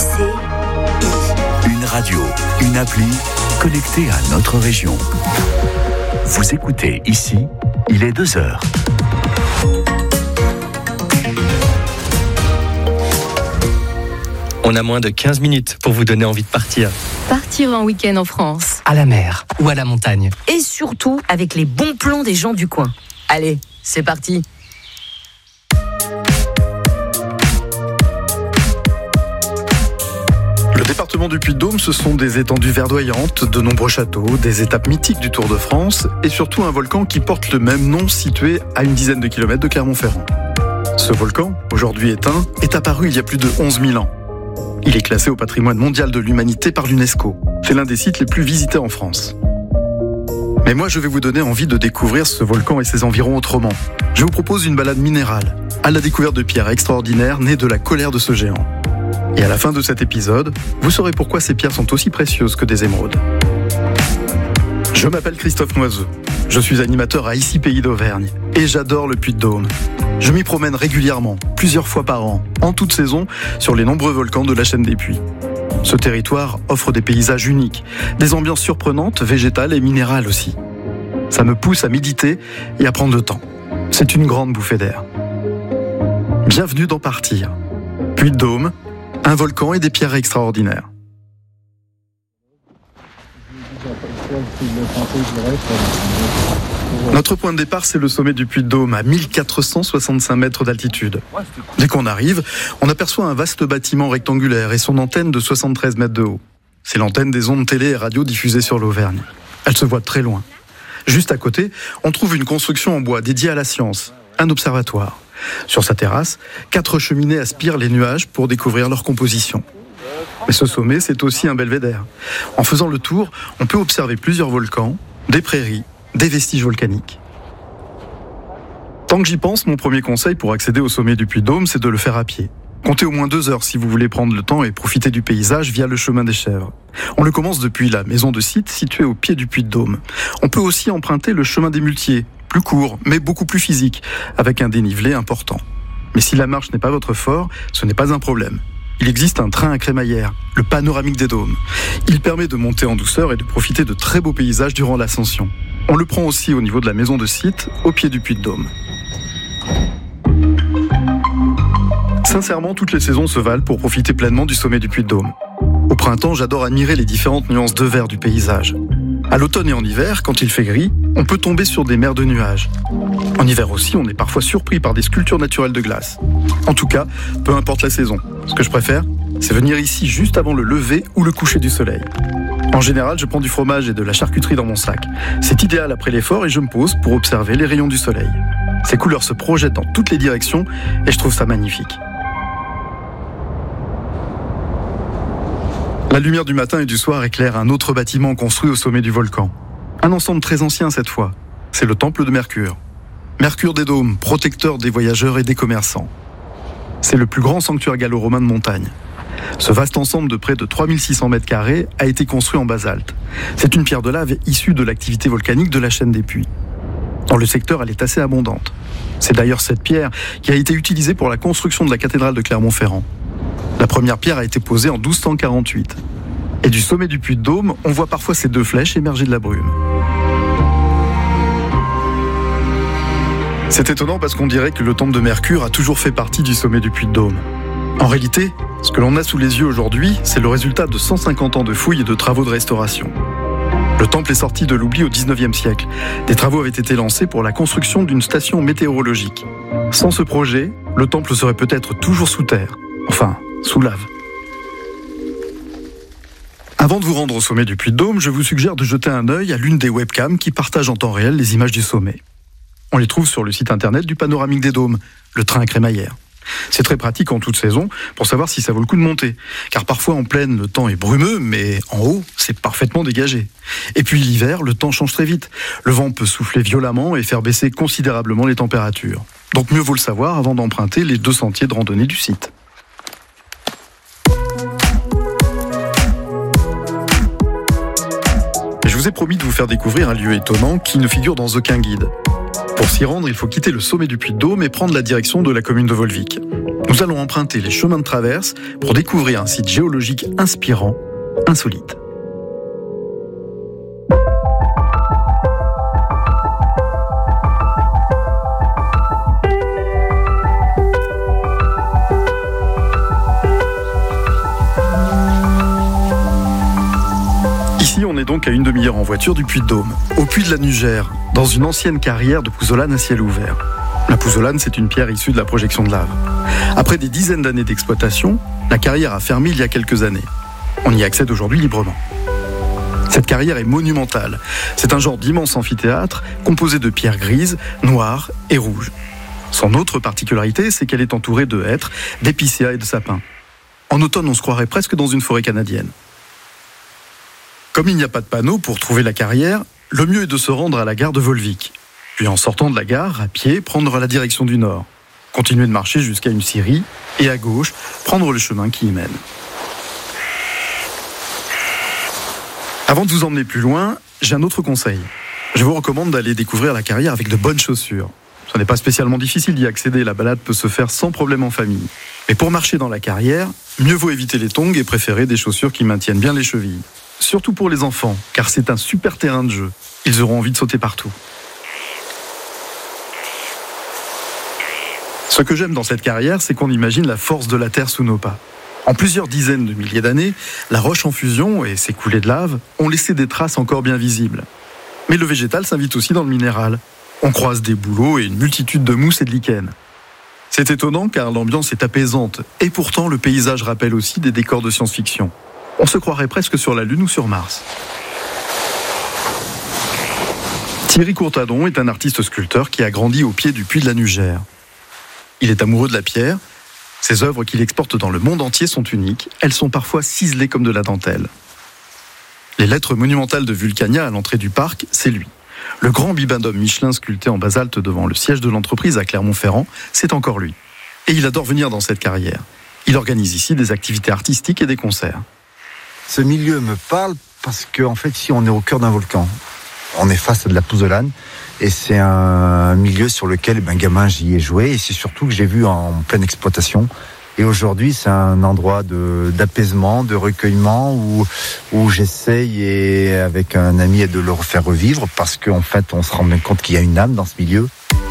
Une radio, une appli connectée à notre région. Vous écoutez ici, il est 2h. On a moins de 15 minutes pour vous donner envie de partir. Partir en week-end en France. À la mer ou à la montagne. Et surtout avec les bons plans des gens du coin. Allez, c'est parti. Le département du Puy-de-Dôme, ce sont des étendues verdoyantes, de nombreux châteaux, des étapes mythiques du Tour de France et surtout un volcan qui porte le même nom situé à une dizaine de kilomètres de Clermont-Ferrand. Ce volcan, aujourd'hui éteint, est apparu il y a plus de 11 000 ans. Il est classé au patrimoine mondial de l'humanité par l'UNESCO. C'est l'un des sites les plus visités en France. Mais moi, je vais vous donner envie de découvrir ce volcan et ses environs autrement. Je vous propose une balade minérale, à la découverte de pierres extraordinaires nées de la colère de ce géant. Et à la fin de cet épisode, vous saurez pourquoi ces pierres sont aussi précieuses que des émeraudes. Je m'appelle Christophe Noiseux. Je suis animateur à Ici Pays d'Auvergne et j'adore le Puy-de-Dôme. Je m'y promène régulièrement, plusieurs fois par an, en toute saison, sur les nombreux volcans de la chaîne des Puys. Ce territoire offre des paysages uniques, des ambiances surprenantes, végétales et minérales aussi. Ça me pousse à méditer et à prendre le temps. C'est une grande bouffée d'air. Bienvenue dans Partir. Puy-de-Dôme, un volcan et des pierres extraordinaires. Notre point de départ, c'est le sommet du Puy-de-Dôme, à 1465 mètres d'altitude. Dès qu'on arrive, on aperçoit un vaste bâtiment rectangulaire et son antenne de 73 mètres de haut. C'est l'antenne des ondes télé et radio diffusées sur l'Auvergne. Elle se voit de très loin. Juste à côté, on trouve une construction en bois dédiée à la science, un observatoire. Sur sa terrasse, 4 cheminées aspirent les nuages pour découvrir leur composition. Mais ce sommet, c'est aussi un belvédère. En faisant le tour, on peut observer plusieurs volcans, des prairies, des vestiges volcaniques. Tant que j'y pense, mon premier conseil pour accéder au sommet du Puy-de-Dôme, c'est de le faire à pied. Comptez au moins 2 heures si vous voulez prendre le temps et profiter du paysage via le chemin des Chèvres. On le commence depuis la maison de site située au pied du Puy-de-Dôme. On peut aussi emprunter le chemin des Muletiers, plus court, mais beaucoup plus physique, avec un dénivelé important. Mais si la marche n'est pas votre fort, ce n'est pas un problème. Il existe un train à crémaillère, le panoramique des dômes. Il permet de monter en douceur et de profiter de très beaux paysages durant l'ascension. On le prend aussi au niveau de la maison de site, au pied du Puy-de-Dôme. Sincèrement, toutes les saisons se valent pour profiter pleinement du sommet du Puy-de-Dôme. Au printemps, j'adore admirer les différentes nuances de vert du paysage. À l'automne et en hiver, quand il fait gris, on peut tomber sur des mers de nuages. En hiver aussi, on est parfois surpris par des sculptures naturelles de glace. En tout cas, peu importe la saison. Ce que je préfère, c'est venir ici juste avant le lever ou le coucher du soleil. En général, je prends du fromage et de la charcuterie dans mon sac. C'est idéal après l'effort et je me pose pour observer les rayons du soleil. Ces couleurs se projettent dans toutes les directions et je trouve ça magnifique. La lumière du matin et du soir éclaire un autre bâtiment construit au sommet du volcan. Un ensemble très ancien cette fois. C'est le temple de Mercure. Mercure des Dômes, protecteur des voyageurs et des commerçants. C'est le plus grand sanctuaire gallo-romain de montagne. Ce vaste ensemble de près de 3600 mètres carrés a été construit en basalte. C'est une pierre de lave issue de l'activité volcanique de la chaîne des Puys. Dans le secteur, elle est assez abondante. C'est d'ailleurs cette pierre qui a été utilisée pour la construction de la cathédrale de Clermont-Ferrand. La première pierre a été posée en 1248. Et du sommet du Puy-de-Dôme, on voit parfois ces 2 flèches émerger de la brume. C'est étonnant parce qu'on dirait que le temple de Mercure a toujours fait partie du sommet du Puy-de-Dôme. En réalité, ce que l'on a sous les yeux aujourd'hui, c'est le résultat de 150 ans de fouilles et de travaux de restauration. Le temple est sorti de l'oubli au 19e siècle. Des travaux avaient été lancés pour la construction d'une station météorologique. Sans ce projet, le temple serait peut-être toujours sous terre. Enfin, sous lave. Avant de vous rendre au sommet du Puy-de-Dôme, je vous suggère de jeter un œil à l'une des webcams qui partagent en temps réel les images du sommet. On les trouve sur le site internet du panoramique des dômes, le train à crémaillère. C'est très pratique en toute saison pour savoir si ça vaut le coup de monter. Car parfois en plaine, le temps est brumeux, mais en haut, c'est parfaitement dégagé. Et puis l'hiver, le temps change très vite. Le vent peut souffler violemment et faire baisser considérablement les températures. Donc mieux vaut le savoir avant d'emprunter les 2 sentiers de randonnée du site. Je vous ai promis de vous faire découvrir un lieu étonnant qui ne figure dans aucun guide. Pour s'y rendre, il faut quitter le sommet du Puy-de-Dôme et prendre la direction de la commune de Volvic. Nous allons emprunter les chemins de traverse pour découvrir un site géologique inspirant, insolite. Ici, on est donc à une demi-heure en voiture du Puy-de-Dôme, au Puy de la Nugère, dans une ancienne carrière de pouzzolane à ciel ouvert. La pouzzolane, c'est une pierre issue de la projection de lave. Après des dizaines d'années d'exploitation, la carrière a fermé il y a quelques années. On y accède aujourd'hui librement. Cette carrière est monumentale. C'est un genre d'immense amphithéâtre composé de pierres grises, noires et rouges. Son autre particularité, c'est qu'elle est entourée de hêtres, d'épicéas et de sapins. En automne, on se croirait presque dans une forêt canadienne. Comme il n'y a pas de panneau pour trouver la carrière, le mieux est de se rendre à la gare de Volvic. Puis en sortant de la gare, à pied, prendre la direction du nord. Continuer de marcher jusqu'à une scierie et à gauche, prendre le chemin qui y mène. Avant de vous emmener plus loin, j'ai un autre conseil. Je vous recommande d'aller découvrir la carrière avec de bonnes chaussures. Ce n'est pas spécialement difficile d'y accéder, la balade peut se faire sans problème en famille. Mais pour marcher dans la carrière, mieux vaut éviter les tongs et préférer des chaussures qui maintiennent bien les chevilles. Surtout pour les enfants, car c'est un super terrain de jeu. Ils auront envie de sauter partout. Ce que j'aime dans cette carrière, c'est qu'on imagine la force de la Terre sous nos pas. En plusieurs dizaines de milliers d'années, la roche en fusion et ses coulées de lave ont laissé des traces encore bien visibles. Mais le végétal s'invite aussi dans le minéral. On croise des bouleaux et une multitude de mousses et de lichens. C'est étonnant car l'ambiance est apaisante et pourtant le paysage rappelle aussi des décors de science-fiction. On se croirait presque sur la Lune ou sur Mars. Thierry Courtadon est un artiste sculpteur qui a grandi au pied du Puy de la Nugère. Il est amoureux de la pierre. Ses œuvres qu'il exporte dans le monde entier sont uniques. Elles sont parfois ciselées comme de la dentelle. Les lettres monumentales de Vulcania à l'entrée du parc, c'est lui. Le grand bibendum Michelin sculpté en basalte devant le siège de l'entreprise à Clermont-Ferrand, c'est encore lui. Et il adore venir dans cette carrière. Il organise ici des activités artistiques et des concerts. Ce milieu me parle parce qu'en fait, ici, on est au cœur d'un volcan. On est face à de la pouzzolane et c'est un milieu sur lequel, gamin, j'y ai joué et c'est surtout que j'ai vu en pleine exploitation. Et aujourd'hui, c'est un endroit d'apaisement, de recueillement où j'essaye et avec un ami de le refaire revivre parce qu'en fait, on se rend bien compte qu'il y a une âme dans ce milieu.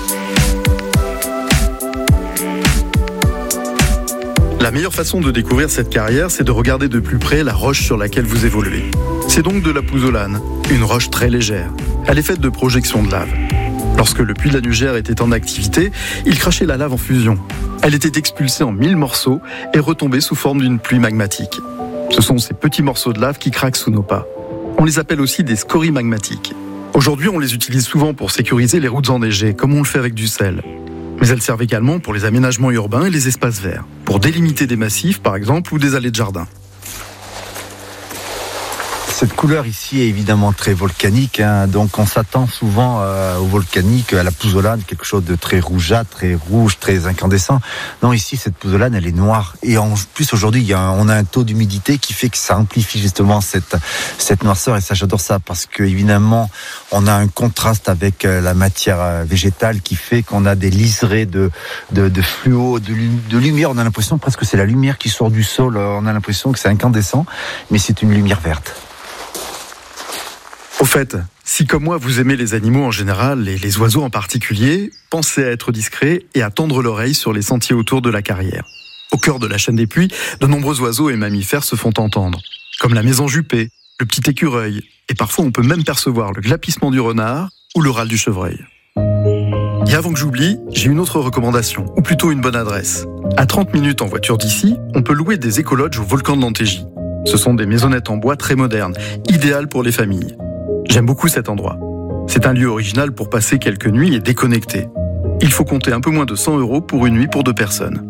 La meilleure façon de découvrir cette carrière, c'est de regarder de plus près la roche sur laquelle vous évoluez. C'est donc de la pouzzolane, une roche très légère. Elle est faite de projections de lave. Lorsque le Puy de la Nugère était en activité, il crachait la lave en fusion. Elle était expulsée en 1000 morceaux et retombait sous forme d'une pluie magmatique. Ce sont ces petits morceaux de lave qui craquent sous nos pas. On les appelle aussi des scories magmatiques. Aujourd'hui, on les utilise souvent pour sécuriser les routes enneigées, comme on le fait avec du sel. Mais elles servent également pour les aménagements urbains et les espaces verts, pour délimiter des massifs par exemple ou des allées de jardin. Cette couleur ici est évidemment très volcanique, donc on s'attend souvent au volcanique, à la pouzzolane, quelque chose de très rougeâtre, très rouge, très incandescent. Non, ici cette pouzzolane elle est noire et en plus aujourd'hui on a un taux d'humidité qui fait que ça amplifie justement cette noirceur et ça j'adore ça parce que évidemment on a un contraste avec la matière végétale qui fait qu'on a des liserés de fluo, de lumière. On a l'impression presque que c'est la lumière qui sort du sol. On a l'impression que c'est incandescent, mais c'est une lumière verte. Au fait, si comme moi vous aimez les animaux en général et les oiseaux en particulier, pensez à être discret et à tendre l'oreille sur les sentiers autour de la carrière. Au cœur de la chaîne des Puys, de nombreux oiseaux et mammifères se font entendre, comme la maison jupée, le petit écureuil, et parfois on peut même percevoir le glapissement du renard ou le râle du chevreuil. Et avant que j'oublie, j'ai une autre recommandation, ou plutôt une bonne adresse. À 30 minutes en voiture d'ici, on peut louer des écolodges au volcan de l'Antégie. Ce sont des maisonnettes en bois très modernes, idéales pour les familles. J'aime beaucoup cet endroit. C'est un lieu original pour passer quelques nuits et déconnecter. Il faut compter un peu moins de 100 € pour une nuit pour 2 personnes.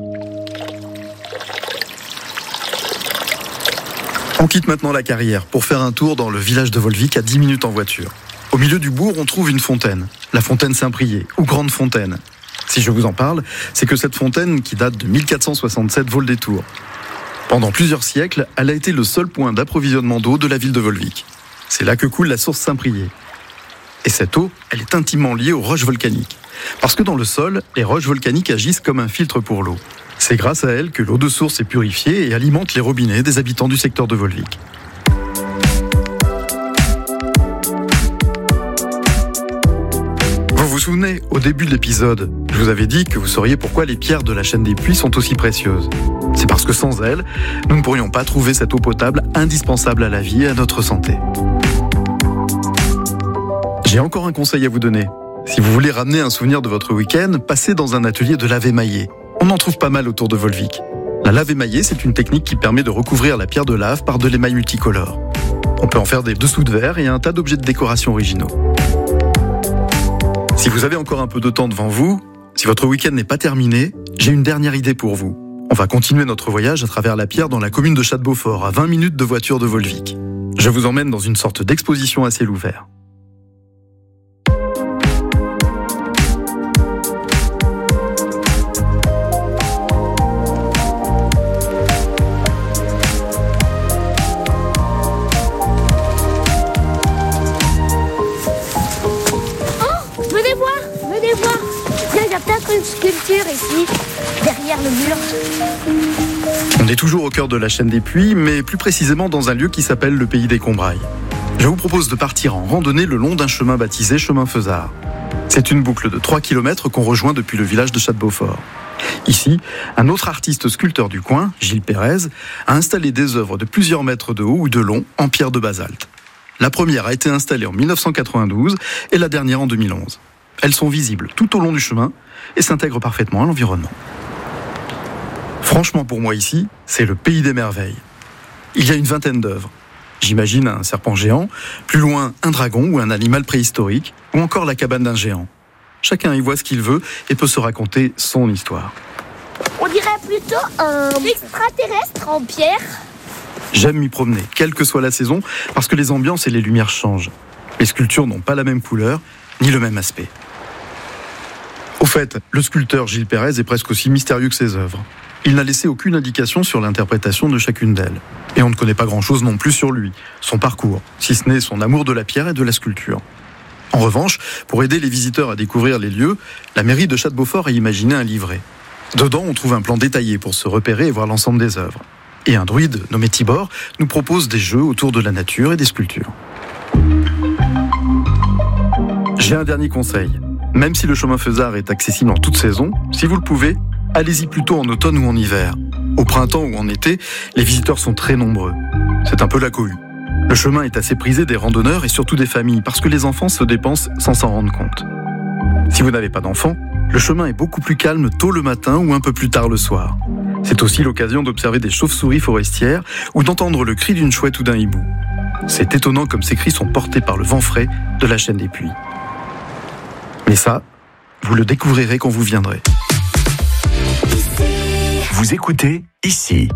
On quitte maintenant la carrière pour faire un tour dans le village de Volvic à 10 minutes en voiture. Au milieu du bourg, on trouve une fontaine, la fontaine Saint-Priest, ou Grande Fontaine. Si je vous en parle, c'est que cette fontaine, qui date de 1467, vaut le détour. Pendant plusieurs siècles, elle a été le seul point d'approvisionnement d'eau de la ville de Volvic. C'est là que coule la source Saint-Priest. Et cette eau, elle est intimement liée aux roches volcaniques. Parce que dans le sol, les roches volcaniques agissent comme un filtre pour l'eau. C'est grâce à elle que l'eau de source est purifiée et alimente les robinets des habitants du secteur de Volvic. Vous vous souvenez, au début de l'épisode, je vous avais dit que vous sauriez pourquoi les pierres de la chaîne des puits sont aussi précieuses. C'est parce que sans elles, nous ne pourrions pas trouver cette eau potable indispensable à la vie et à notre santé. J'ai encore un conseil à vous donner. Si vous voulez ramener un souvenir de votre week-end, passez dans un atelier de lave émaillée. On en trouve pas mal autour de Volvic. La lave émaillée, c'est une technique qui permet de recouvrir la pierre de lave par de l'émail multicolore. On peut en faire des dessous de verre et un tas d'objets de décoration originaux. Si vous avez encore un peu de temps devant vous, si votre week-end n'est pas terminé, j'ai une dernière idée pour vous. On va continuer notre voyage à travers la pierre dans la commune de Château-Beaufort, à 20 minutes de voiture de Volvic. Je vous emmène dans une sorte d'exposition à ciel ouvert. Une sculpture ici, derrière le mur. On est toujours au cœur de la chaîne des puits, mais plus précisément dans un lieu qui s'appelle le Pays des Combrailles. Je vous propose de partir en randonnée le long d'un chemin baptisé Chemin Feuzard. C'est une boucle de 3 km qu'on rejoint depuis le village de Château-Beaufort. Ici, un autre artiste sculpteur du coin, Gilles Pérez, a installé des œuvres de plusieurs mètres de haut ou de long en pierre de basalte. La première a été installée en 1992 et la dernière en 2011. Elles sont visibles tout au long du chemin et s'intègrent parfaitement à l'environnement. Franchement, pour moi ici, c'est le pays des merveilles. Il y a une vingtaine d'œuvres. J'imagine un serpent géant, plus loin un dragon ou un animal préhistorique, ou encore la cabane d'un géant. Chacun y voit ce qu'il veut et peut se raconter son histoire. On dirait plutôt un extraterrestre en pierre. J'aime m'y promener, quelle que soit la saison, parce que les ambiances et les lumières changent. Les sculptures n'ont pas la même couleur, ni le même aspect. Au fait, le sculpteur Gilles Pérez est presque aussi mystérieux que ses œuvres. Il n'a laissé aucune indication sur l'interprétation de chacune d'elles. Et on ne connaît pas grand-chose non plus sur lui, son parcours, si ce n'est son amour de la pierre et de la sculpture. En revanche, pour aider les visiteurs à découvrir les lieux, la mairie de Château-Beaufort a imaginé un livret. Dedans, on trouve un plan détaillé pour se repérer et voir l'ensemble des œuvres. Et un druide nommé Tibor nous propose des jeux autour de la nature et des sculptures. J'ai un dernier conseil. Même si le chemin Feuzard est accessible en toute saison, si vous le pouvez, allez-y plutôt en automne ou en hiver. Au printemps ou en été, les visiteurs sont très nombreux. C'est un peu la cohue. Le chemin est assez prisé des randonneurs et surtout des familles, parce que les enfants se dépensent sans s'en rendre compte. Si vous n'avez pas d'enfants, le chemin est beaucoup plus calme tôt le matin ou un peu plus tard le soir. C'est aussi l'occasion d'observer des chauves-souris forestières ou d'entendre le cri d'une chouette ou d'un hibou. C'est étonnant comme ces cris sont portés par le vent frais de la chaîne des puits. Mais ça, vous le découvrirez quand vous viendrez. Vous écoutez ici.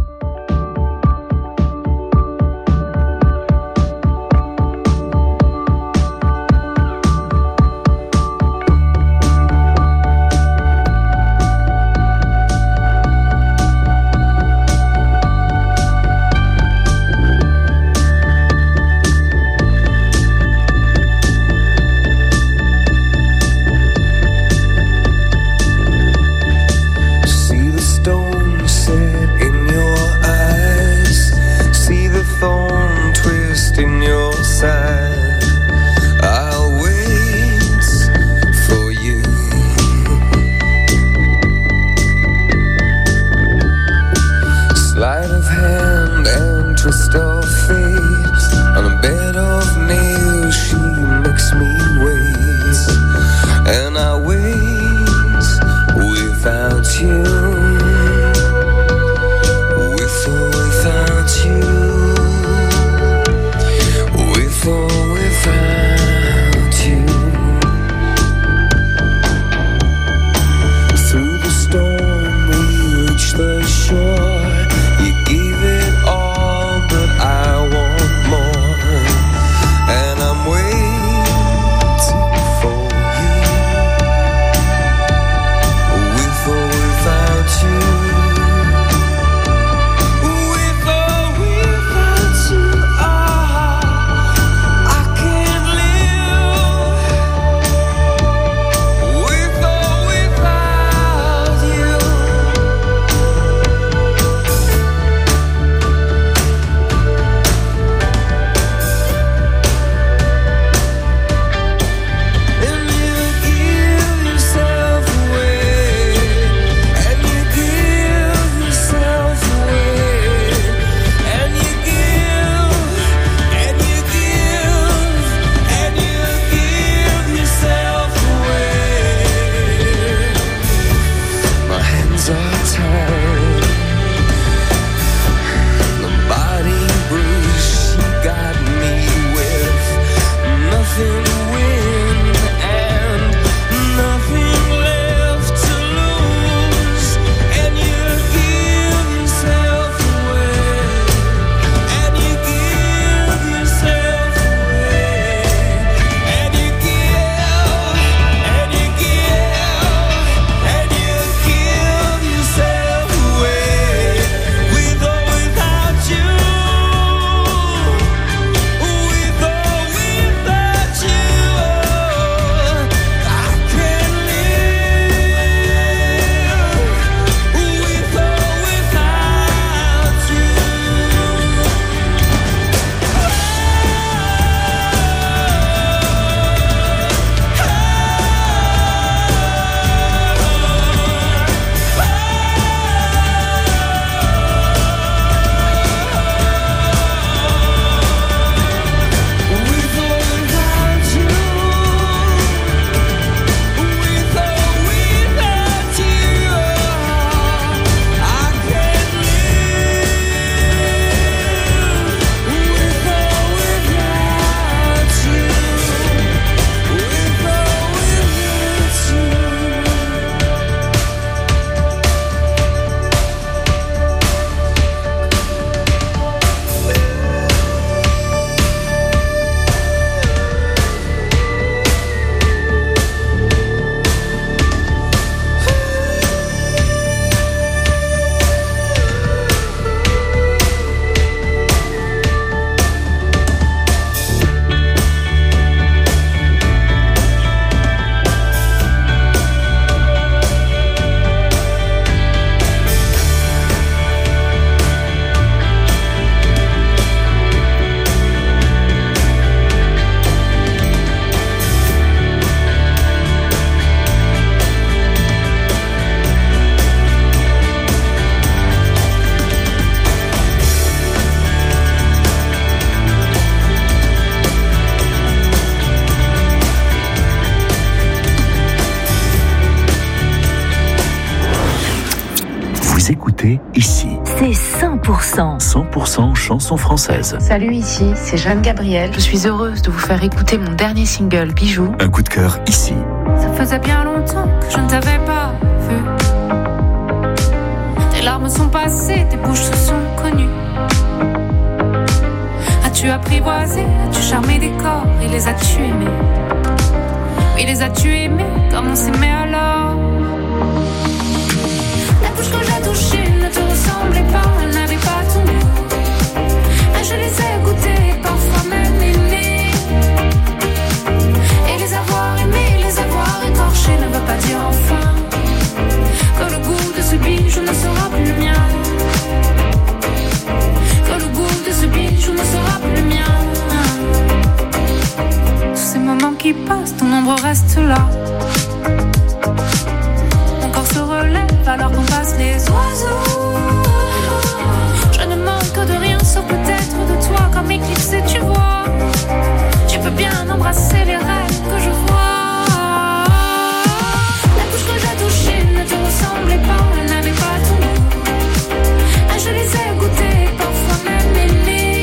c'est 100%. 100% chansons françaises. Salut, ici, c'est Jeanne Gabriel. Je suis heureuse de vous faire écouter mon dernier single, Bijoux. Un coup de cœur ici. Ça faisait bien longtemps que je ne t'avais pas vu. Tes larmes sont passées, tes bouches se sont connues. As-tu apprivoisé, as-tu charmé des corps et les as-tu aimés? Oui, les as-tu aimés comme on s'aimait alors? La bouche que j'ai touchée ne te ressemblait pas, elle n'avait pas ton goût. Mais je les ai goûtées, parfois même aimées. Et les avoir aimés, les avoir écorchés ne veut pas dire enfin que le goût de ce bijou ne sera plus le mien. Que le goût de ce bijou ne sera plus le mien. Tous ces moments qui passent, ton ombre reste là. Mon corps se relève alors qu'on passe les oiseaux. Je ne manque de rien sauf peut-être de toi. Comme éclipsé tu vois. Tu peux bien embrasser les rêves que je vois. La bouche que j'ai touchée ne te ressemblait pas, elle n'avait pas ton goût. Mais je les ai goûtées, parfois même aimées.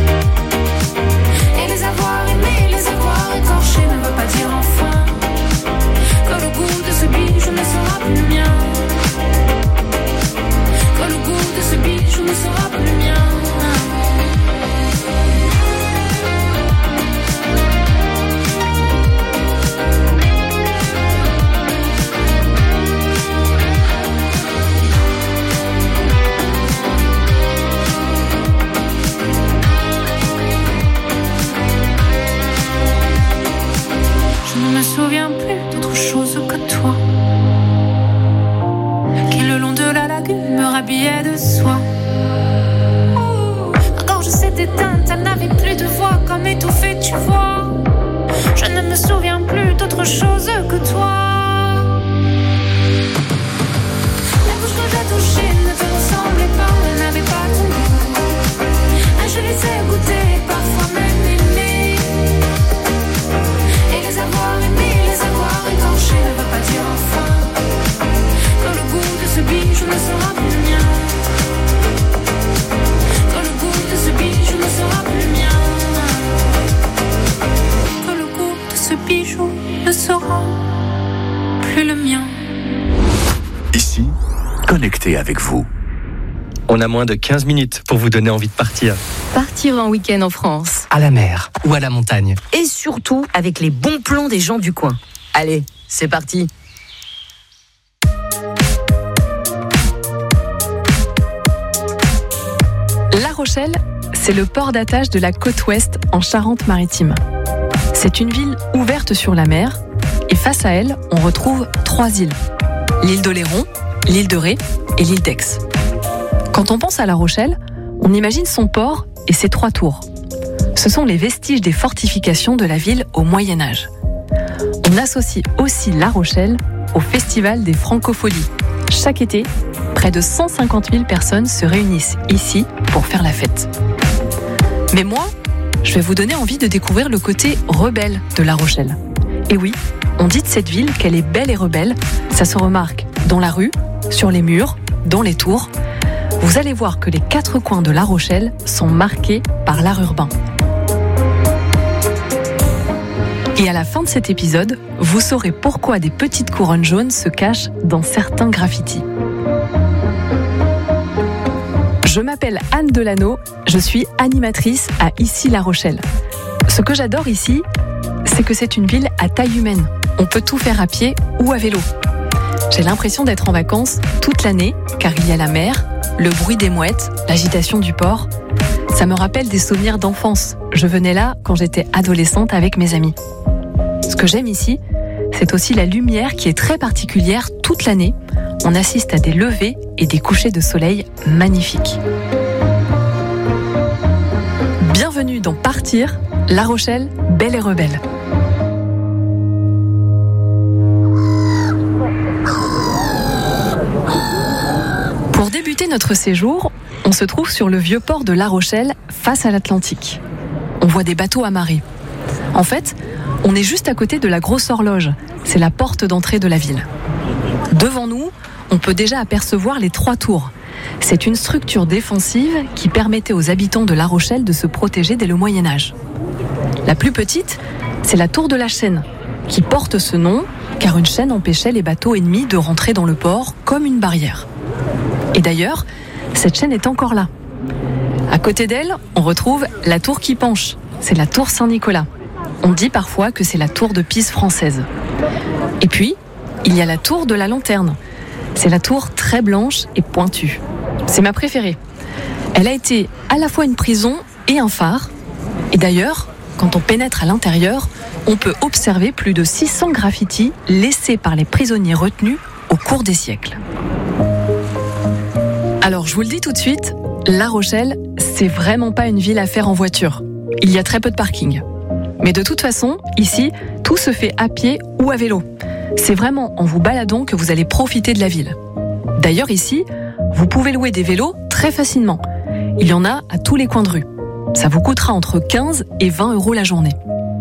Et les avoir aimés, les avoir écorchés ne veut pas dire enfin que le goût de ce bijou ne sera plus le mien. Que le goût de ce bijou ne sera plus le mien. Je ne me souviens plus d'autre chose que toi, qui le long de la lagune me rhabillait de soie. Ma gorge s'est éteinte, elle n'avait plus de voix, comme étouffée tu vois. Je ne me souviens plus d'autre chose que toi. La bouche que j'ai touchée ne te ressemblait pas, elle n'avait pas ton goût. Mais je les ai goûtées, parfois même aimées. Et les avoir aimés, les avoir écorchés ne veut pas dire enfin que le goût de ce bijou ne sera plus le mien. Que le goût de ce bijou ne sera plus le mien. Que le goût de ce bijou ne sera plus le mien. Ici, connecté avec vous. On a moins de 15 minutes pour vous donner envie de partir. Partir en week-end en France. À la mer ou à la montagne. Et surtout avec les bons plans des gens du coin. Allez, c'est parti. La Rochelle, c'est le port d'attache de la côte ouest en Charente-Maritime. C'est une ville ouverte sur la mer et face à elle, on retrouve 3 îles. L'île d'Oléron, l'île de Ré et l'île d'Aix. Quand on pense à La Rochelle, on imagine son port et ses 3 tours. Ce sont les vestiges des fortifications de la ville au Moyen-Âge. On associe aussi La Rochelle au Festival des Francopholies. Chaque été, près de 150 000 personnes se réunissent ici pour faire la fête. Mais moi, je vais vous donner envie de découvrir le côté rebelle de La Rochelle. Et oui, on dit de cette ville qu'elle est belle et rebelle. Ça se remarque dans la rue, sur les murs, dans les tours. Vous allez voir que les 4 coins de La Rochelle sont marqués par l'art urbain. Et à la fin de cet épisode, vous saurez pourquoi des petites couronnes jaunes se cachent dans certains graffitis. Je m'appelle Anne Delano, je suis animatrice à Ici La Rochelle. Ce que j'adore ici, c'est que c'est une ville à taille humaine. On peut tout faire à pied ou à vélo. J'ai l'impression d'être en vacances toute l'année, car il y a la mer, le bruit des mouettes, l'agitation du port. Ça me rappelle des souvenirs d'enfance. Je venais là quand j'étais adolescente avec mes amis. Ce que j'aime ici, c'est aussi la lumière qui est très particulière toute l'année. On assiste à des levées et des couchers de soleil magnifiques. Bienvenue dans Partir, La Rochelle, belle et rebelle. Pour débuter notre séjour, on se trouve sur le vieux port de La Rochelle, face à l'Atlantique. On voit des bateaux amarrés. En fait, on est juste à côté de la grosse horloge. C'est la porte d'entrée de la ville. Devant nous, on peut déjà apercevoir les 3 tours, c'est une structure défensive qui permettait aux habitants de La Rochelle de se protéger dès le Moyen-Âge. La plus petite, c'est la tour de la Chaîne, qui porte ce nom car une chaîne empêchait les bateaux ennemis de rentrer dans le port comme une barrière. Et d'ailleurs, cette chaîne est encore là. À côté d'elle, on retrouve la tour qui penche, c'est la tour Saint-Nicolas. On dit parfois que c'est la tour de Pise française. Et puis, il y a la tour de la Lanterne. C'est la tour très blanche et pointue. C'est ma préférée. Elle a été à la fois une prison et un phare. Et d'ailleurs, quand on pénètre à l'intérieur, on peut observer plus de 600 graffitis laissés par les prisonniers retenus au cours des siècles. Alors, je vous le dis tout de suite, La Rochelle, c'est vraiment pas une ville à faire en voiture. Il y a très peu de parking. Mais de toute façon, ici, tout se fait à pied ou à vélo. C'est vraiment en vous baladant que vous allez profiter de la ville. D'ailleurs, ici, vous pouvez louer des vélos très facilement. Il y en a à tous les coins de rue. Ça vous coûtera entre 15 et 20 € la journée.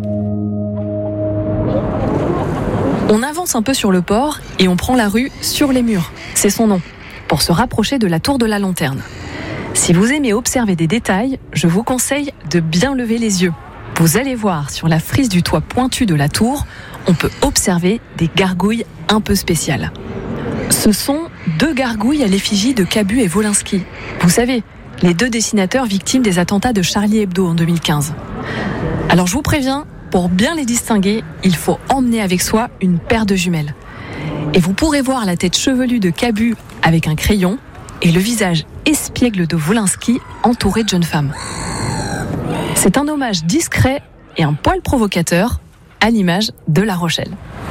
On avance un peu sur le port et on prend la rue Sur les Murs. C'est son nom, pour se rapprocher de la tour de la Lanterne. Si vous aimez observer des détails, je vous conseille de bien lever les yeux. Vous allez voir sur la frise du toit pointu de la tour, on peut observer des gargouilles un peu spéciales. Ce sont 2 gargouilles à l'effigie de Cabu et Wolinski. Vous savez, les 2 dessinateurs victimes des attentats de Charlie Hebdo en 2015. Alors je vous préviens, pour bien les distinguer, il faut emmener avec soi une paire de jumelles. Et vous pourrez voir la tête chevelue de Cabu avec un crayon et le visage espiègle de Wolinski entouré de jeunes femmes. C'est un hommage discret et un poil provocateur à l'image de La Rochelle.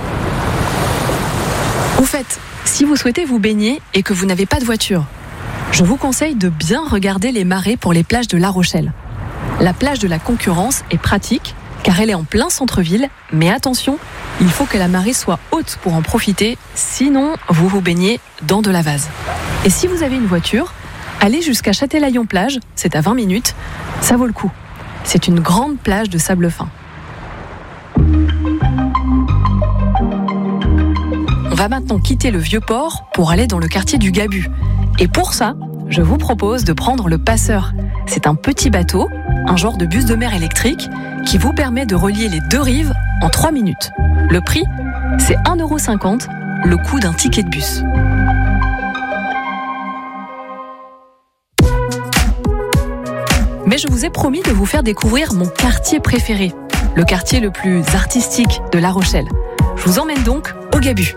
Au fait, si vous souhaitez vous baigner et que vous n'avez pas de voiture, je vous conseille de bien regarder les marées pour les plages de La Rochelle. La plage de la Concurrence est pratique car elle est en plein centre-ville, mais attention, il faut que la marée soit haute pour en profiter, sinon vous vous baignez dans de la vase. Et si vous avez une voiture, allez jusqu'à Châtelaillon-Plage, c'est à 20 minutes, ça vaut le coup. C'est une grande plage de sable fin. On va maintenant quitter le Vieux-Port pour aller dans le quartier du Gabu. Et pour ça, je vous propose de prendre le Passeur. C'est un petit bateau, un genre de bus de mer électrique, qui vous permet de relier les 2 rives en 3 minutes. Le prix, c'est 1,50 €, le coût d'un ticket de bus. Mais je vous ai promis de vous faire découvrir mon quartier préféré, le quartier le plus artistique de La Rochelle. Je vous emmène donc au Gabu.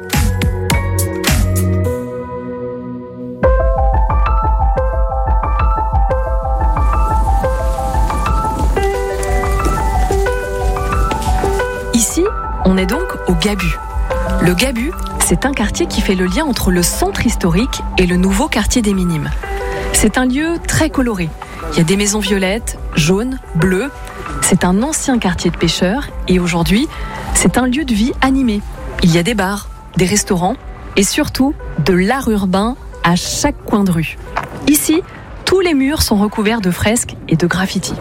Ici, on est donc au Gabu. Le Gabu, c'est un quartier qui fait le lien entre le centre historique et le nouveau quartier des Minimes. C'est un lieu très coloré. Il y a des maisons violettes, jaunes, bleues. C'est un ancien quartier de pêcheurs et aujourd'hui, c'est un lieu de vie animé. Il y a des bars, des restaurants et surtout de l'art urbain à chaque coin de rue. Ici, tous les murs sont recouverts de fresques et de graffitis.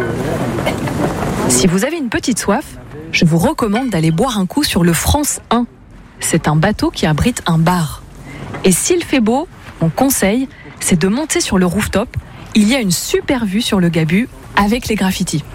Si vous avez une petite soif, je vous recommande d'aller boire un coup sur le France 1. C'est un bateau qui abrite un bar. Et s'il fait beau, mon conseil, c'est de monter sur le rooftop. Il y a une super vue sur le Gabu avec les graffitis.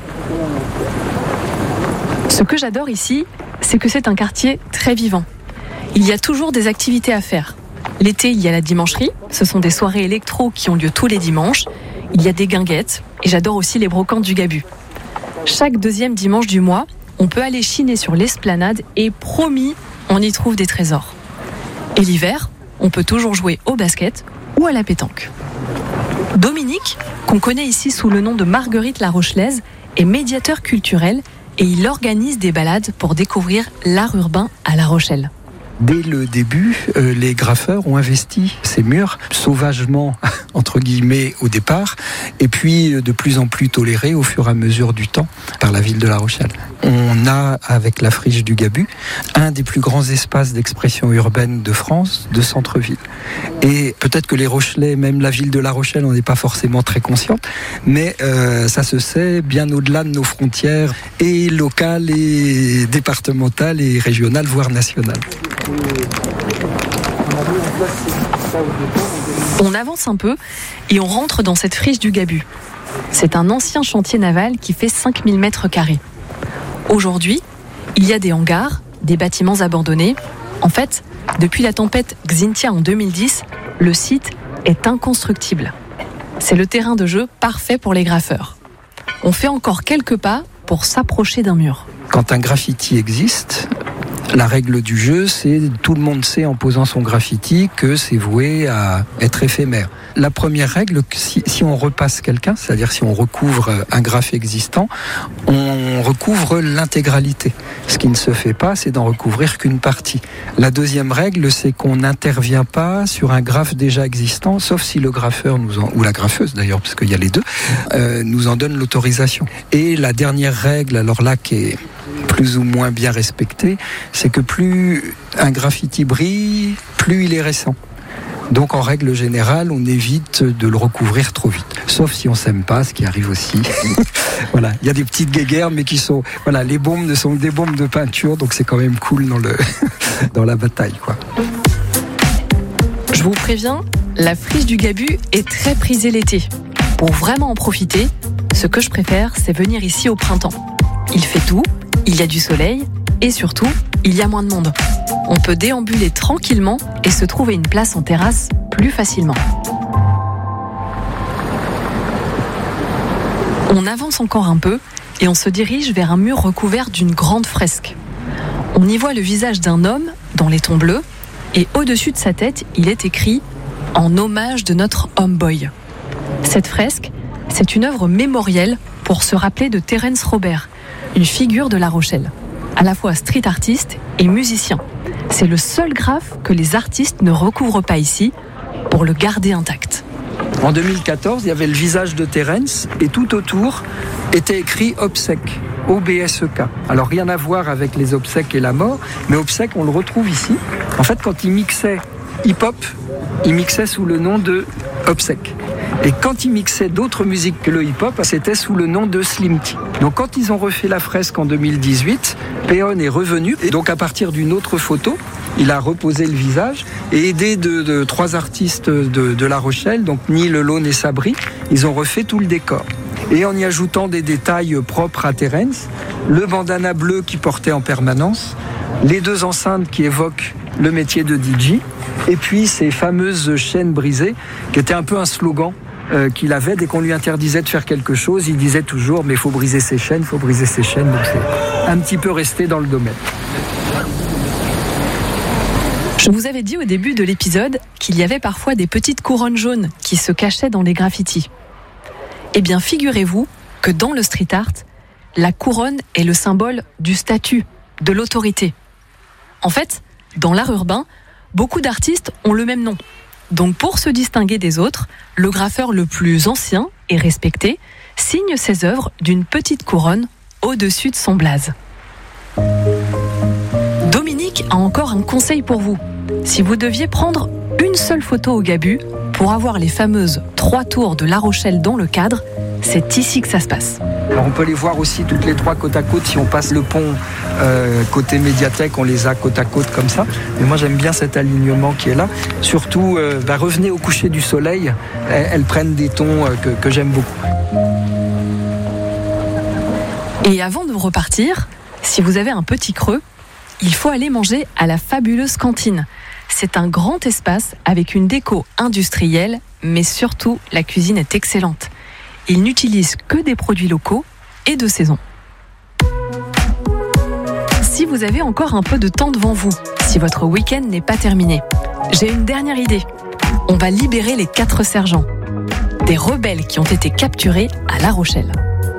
Ce que j'adore ici, c'est que c'est un quartier très vivant. Il y a toujours des activités à faire. L'été, il y a la dimancherie. Ce sont des soirées électro qui ont lieu tous les dimanches. Il y a des guinguettes. Et j'adore aussi les brocantes du Gabu. Chaque 2e dimanche du mois, on peut aller chiner sur l'esplanade et promis, on y trouve des trésors. Et l'hiver, on peut toujours jouer au basket ou à la pétanque. Dominique, qu'on connaît ici sous le nom de Marguerite la Rochelaise, est médiateur culturel et il organise des balades pour découvrir l'art urbain à La Rochelle. Dès le début, les graffeurs ont investi ces murs sauvagement, entre guillemets, au départ, et puis de plus en plus tolérés au fur et à mesure du temps par la ville de La Rochelle. On a, avec la friche du Gabu, un des plus grands espaces d'expression urbaine de France, de centre-ville. Et peut-être que les Rochelais, même la ville de La Rochelle, on n'est pas forcément très consciente, mais ça se sait bien au-delà de nos frontières, et locales, et départementales, et régionales, voire nationales. On a mis en place ça au départ. On avance un peu et on rentre dans cette friche du Gabu. C'est un ancien chantier naval qui fait 5000 mètres carrés. Aujourd'hui, il y a des hangars, des bâtiments abandonnés. En fait, depuis la tempête Xynthia en 2010, le site est inconstructible. C'est le terrain de jeu parfait pour les graffeurs. On fait encore quelques pas pour s'approcher d'un mur. Quand un graffiti existe, la règle du jeu, c'est tout le monde sait en posant son graffiti que c'est voué à être éphémère. La première règle, si on repasse quelqu'un, c'est-à-dire si on recouvre un graphe existant, on recouvre l'intégralité. Ce qui ne se fait pas, c'est d'en recouvrir qu'une partie. La deuxième règle, c'est qu'on n'intervient pas sur un graphe déjà existant, sauf si le graffeur ou la graffeuse d'ailleurs, parce qu'il y a les deux, nous en donne l'autorisation. Et la dernière règle, alors là, qui est plus ou moins bien respectée, c'est que plus un graffiti brille, plus il est récent. Donc en règle générale, on évite de le recouvrir trop vite. Sauf si on s'aime pas, ce qui arrive aussi. Voilà, il y a des petites guéguerres, mais qui sont... Voilà, les bombes ne sont que des bombes de peinture, donc c'est quand même cool dans la bataille, quoi. Je vous préviens, la friche du Gabu est très prisée l'été. Pour vraiment en profiter, ce que je préfère, c'est venir ici au printemps. Il fait tout, il y a du soleil, et surtout, il y a moins de monde. On peut déambuler tranquillement et se trouver une place en terrasse plus facilement. On avance encore un peu et on se dirige vers un mur recouvert d'une grande fresque. On y voit le visage d'un homme dans les tons bleus et au-dessus de sa tête, il est écrit « En hommage de notre homeboy ». Cette fresque, c'est une œuvre mémorielle pour se rappeler de Terence Robert, une figure de La Rochelle, à la fois street artiste et musicien. C'est le seul graphe que les artistes ne recouvrent pas ici pour le garder intact. En 2014, il y avait le visage de Terence et tout autour était écrit obsèques, O-B-S-E-K. Alors rien à voir avec les obsèques et la mort, mais obsèques, on le retrouve ici. En fait, quand il mixait hip-hop, il mixait sous le nom de obsèques. Et quand il mixait d'autres musiques que le hip-hop, c'était sous le nom de Slimty. Donc quand ils ont refait la fresque en 2018, Péon est revenu. Et donc à partir d'une autre photo, il a reposé le visage. Et aidé de trois artistes de La Rochelle, donc ni Lelone et Sabri, ils ont refait tout le décor. Et en y ajoutant des détails propres à Terence, le bandana bleu qu'il portait en permanence, les deux enceintes qui évoquent le métier de DJ, et puis ces fameuses chaînes brisées, qui étaient un peu un slogan qu'il avait dès qu'on lui interdisait de faire quelque chose. Il disait toujours « mais il faut briser ses chaînes, il faut briser ses chaînes ». Donc c'est un petit peu resté dans le domaine. Je vous avais dit au début de l'épisode qu'il y avait parfois des petites couronnes jaunes qui se cachaient dans les graffitis. Eh bien, figurez-vous que dans le street art, la couronne est le symbole du statut, de l'autorité. En fait, dans l'art urbain, beaucoup d'artistes ont le même nom. Donc pour se distinguer des autres, le graffeur le plus ancien et respecté signe ses œuvres d'une petite couronne au-dessus de son blaze. Dominique a encore un conseil pour vous. Si vous deviez prendre une seule photo au Gabu pour avoir les fameuses 3 tours de La Rochelle dans le cadre, c'est ici que ça se passe. Alors on peut les voir aussi toutes les 3 côte à côte. Si on passe le pont côté médiathèque, on les a côte à côte comme ça. Mais moi j'aime bien cet alignement qui est là. Surtout, revenez au coucher du soleil. Elles prennent des tons que j'aime beaucoup. Et avant de repartir, si vous avez un petit creux, il faut aller manger à la fabuleuse cantine. C'est un grand espace avec une déco industrielle, mais surtout la cuisine est excellente. Ils n'utilisent que des produits locaux et de saison. Si vous avez encore un peu de temps devant vous, si votre week-end n'est pas terminé, j'ai une dernière idée. On va libérer les 4 sergents, des rebelles qui ont été capturés à La Rochelle.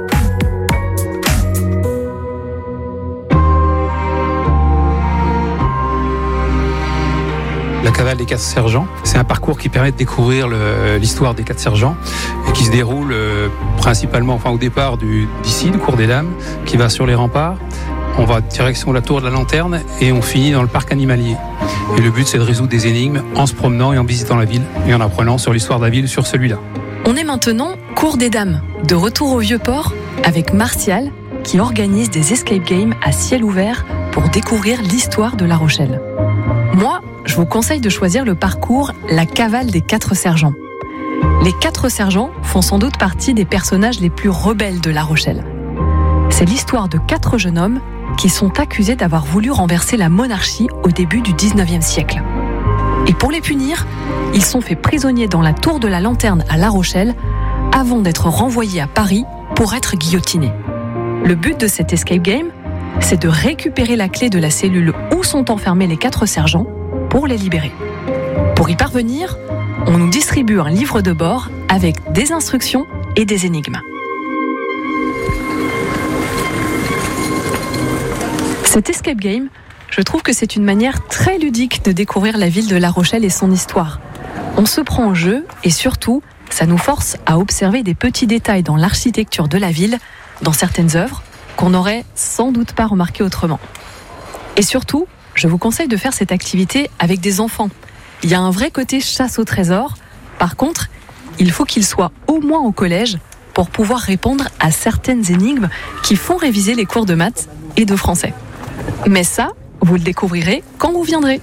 La cavale des 4 sergents, c'est un parcours qui permet de découvrir l'histoire des 4 sergents et qui se déroule principalement, au départ d'ici, le cours des Dames, qui va sur les remparts. On va direction la tour de la Lanterne et on finit dans le parc animalier. Et le but, c'est de résoudre des énigmes en se promenant et en visitant la ville et en apprenant sur l'histoire de la ville sur celui-là. On est maintenant cours des Dames, de retour au Vieux-Port avec Martial qui organise des escape games à ciel ouvert pour découvrir l'histoire de La Rochelle. Moi, je vous conseille de choisir le parcours La Cavale des 4 sergents. Les 4 sergents font sans doute partie des personnages les plus rebelles de La Rochelle. C'est l'histoire de 4 jeunes hommes qui sont accusés d'avoir voulu renverser la monarchie au début du 19e siècle. Et pour les punir, ils sont faits prisonniers dans la tour de la Lanterne à La Rochelle avant d'être renvoyés à Paris pour être guillotinés. Le but de cet escape game, c'est de récupérer la clé de la cellule où sont enfermés les 4 sergents pour les libérer. Pour y parvenir, on nous distribue un livre de bord avec des instructions et des énigmes. Cet escape game, je trouve que c'est une manière très ludique de découvrir la ville de La Rochelle et son histoire. On se prend au jeu et surtout, ça nous force à observer des petits détails dans l'architecture de la ville, dans certaines œuvres, qu'on n'aurait sans doute pas remarqué autrement. Et surtout, je vous conseille de faire cette activité avec des enfants. Il y a un vrai côté chasse au trésor. Par contre, il faut qu'ils soient au moins au collège pour pouvoir répondre à certaines énigmes qui font réviser les cours de maths et de français. Mais ça, vous le découvrirez quand vous viendrez.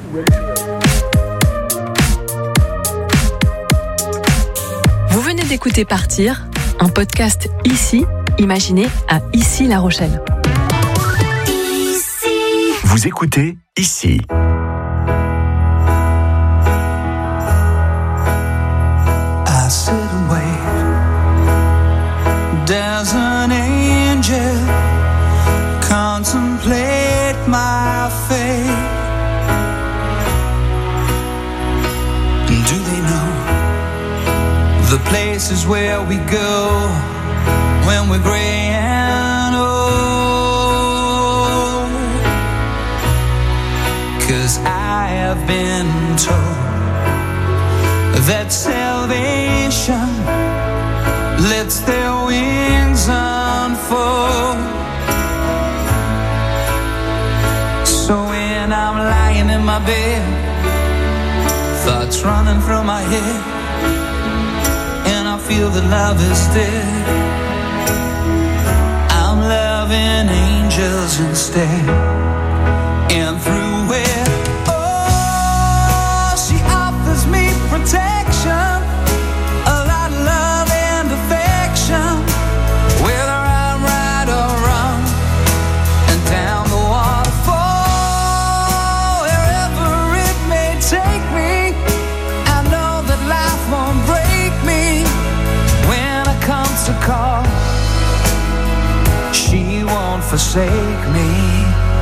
Vous venez d'écouter Partir, un podcast ici, imaginé à Issy La Rochelle. Vous écoutez Ici. I sit and wait. There's an angel. Contemplate my fate. Do they know the places where we go when we're gray and old? 'Cause I have been told that salvation lets their wings unfold. So when I'm lying in my bed, thoughts running through my head, and I feel that love is dead, I'm loving angels instead. And through it, oh, she offers me protection, a lot of love and affection, whether I'm right or wrong, and down the waterfall, wherever it may take me, I know that life won't break me. When I come to call, she won't forsake me.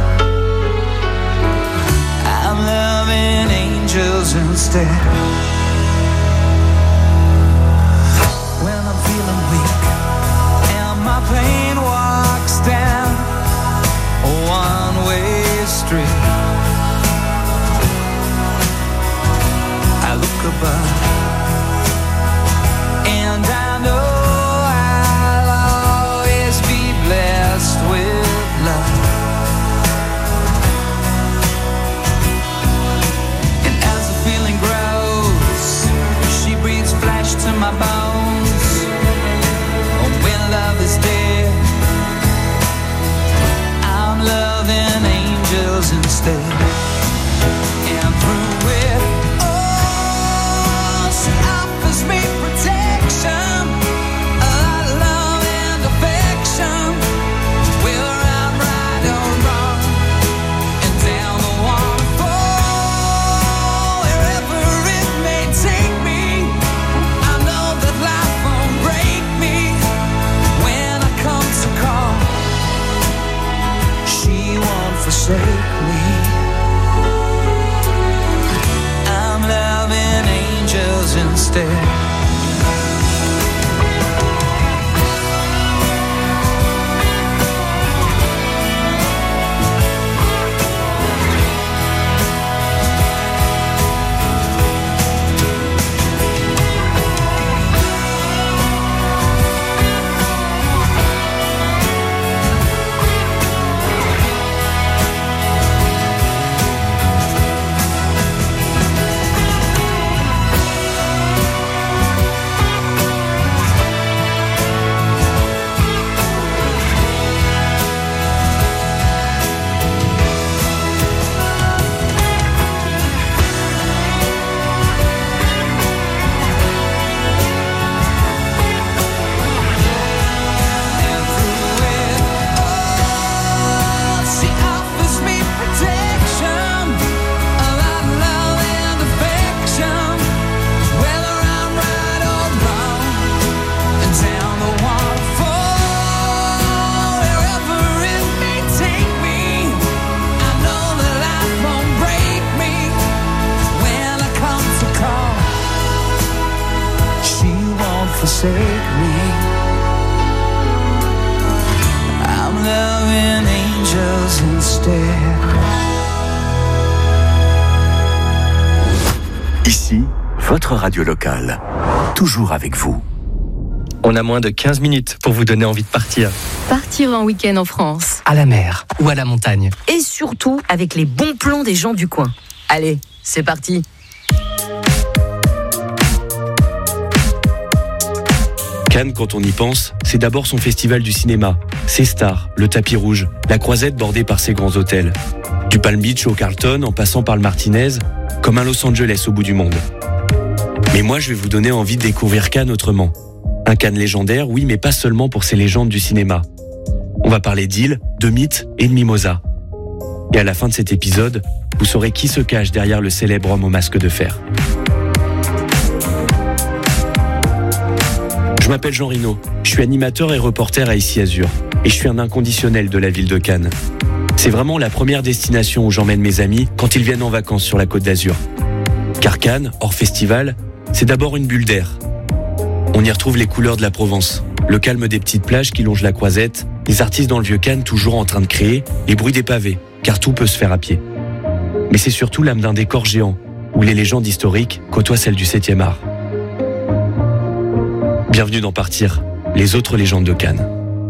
I'm loving angels instead. When I'm feeling weak and my pain walks down a one-way street, I look above and I know I'll always be blessed with love. And as the feeling grows, Ici, votre radio locale. Toujours avec vous. On a moins de 15 minutes pour vous donner envie de partir. Partir en week-end en France. À la mer ou à la montagne. Et surtout avec les bons plans des gens du coin. Allez, c'est parti. Cannes, quand on y pense, c'est d'abord son festival du cinéma, ses stars, le tapis rouge, la croisette bordée par ses grands hôtels. Du Palm Beach au Carlton, en passant par le Martinez, comme un Los Angeles au bout du monde. Mais moi, je vais vous donner envie de découvrir Cannes autrement. Un Cannes légendaire, oui, mais pas seulement pour ses légendes du cinéma. On va parler d'îles, de mythes et de mimosas. Et à la fin de cet épisode, vous saurez qui se cache derrière le célèbre homme au masque de fer. Je m'appelle Jean Rino, je suis animateur et reporter à Ici Azur, et je suis un inconditionnel de la ville de Cannes. C'est vraiment la première destination où j'emmène mes amis quand ils viennent en vacances sur la Côte d'Azur. Car Cannes, hors festival, c'est d'abord une bulle d'air. On y retrouve les couleurs de la Provence, le calme des petites plages qui longent la Croisette, les artistes dans le vieux Cannes toujours en train de créer, les bruits des pavés, car tout peut se faire à pied. Mais c'est surtout l'âme d'un décor géant, où les légendes historiques côtoient celles du 7e art. Bienvenue dans Partir, les autres légendes de Cannes.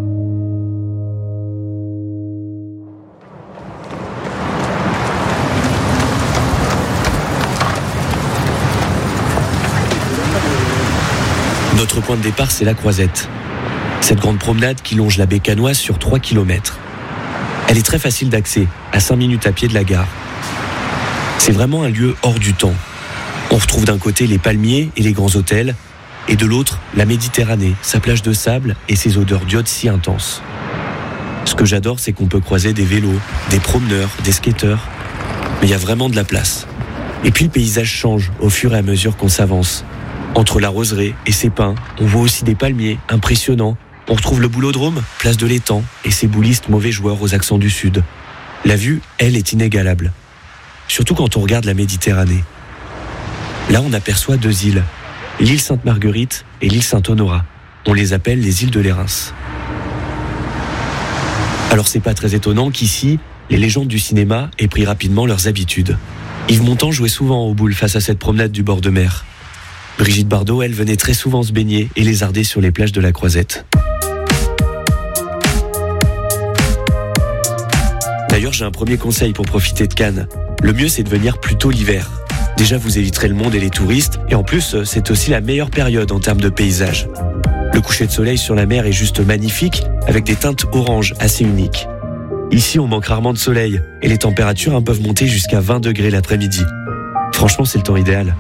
Notre point de départ, c'est la Croisette. Cette grande promenade qui longe la baie cannoise sur 3 km. Elle est très facile d'accès, à 5 minutes à pied de la gare. C'est vraiment un lieu hors du temps. On retrouve d'un côté les palmiers et les grands hôtels, et de l'autre, la Méditerranée, sa plage de sable et ses odeurs d'iode si intenses. Ce que j'adore, c'est qu'on peut croiser des vélos, des promeneurs, des skateurs. Mais il y a vraiment de la place. Et puis le paysage change au fur et à mesure qu'on s'avance. Entre la roseraie et ses pins, on voit aussi des palmiers impressionnants. On retrouve le Boulodrome, place de l'Étang, et ses boulistes mauvais joueurs aux accents du Sud. La vue, elle, est inégalable. Surtout quand on regarde la Méditerranée. Là, on aperçoit 2 îles. L'île Sainte-Marguerite et l'île Saint-Honorat. On les appelle les îles de l'Érins. Alors c'est pas très étonnant qu'ici, les légendes du cinéma aient pris rapidement leurs habitudes. Yves Montand jouait souvent au boule face à cette promenade du bord de mer. Brigitte Bardot, elle, venait très souvent se baigner et lézarder sur les plages de la Croisette. D'ailleurs, j'ai un premier conseil pour profiter de Cannes. Le mieux, c'est de venir plutôt l'hiver. Déjà, vous éviterez le monde et les touristes, et en plus, c'est aussi la meilleure période en termes de paysage. Le coucher de soleil sur la mer est juste magnifique, avec des teintes orange assez uniques. Ici, on manque rarement de soleil, et les températures peuvent monter jusqu'à 20 degrés l'après-midi. Franchement, c'est le temps idéal.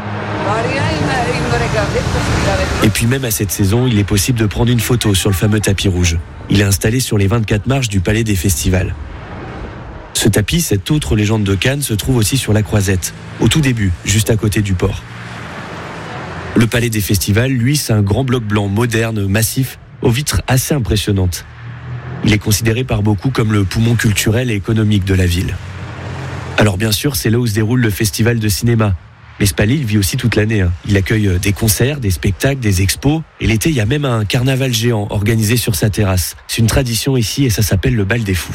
Et puis même à cette saison, il est possible de prendre une photo sur le fameux tapis rouge. Il est installé sur les 24 marches du Palais des Festivals. Ce tapis, cette autre légende de Cannes, se trouve aussi sur la Croisette, au tout début, juste à côté du port. Le Palais des Festivals, lui, c'est un grand bloc blanc moderne, massif, aux vitres assez impressionnantes. Il est considéré par beaucoup comme le poumon culturel et économique de la ville. Alors bien sûr, c'est là où se déroule le festival de cinéma. Mais ce palais, il vit aussi toute l'année. Il accueille des concerts, des spectacles, des expos. Et l'été, il y a même un carnaval géant organisé sur sa terrasse. C'est une tradition ici et ça s'appelle le Bal des Fous.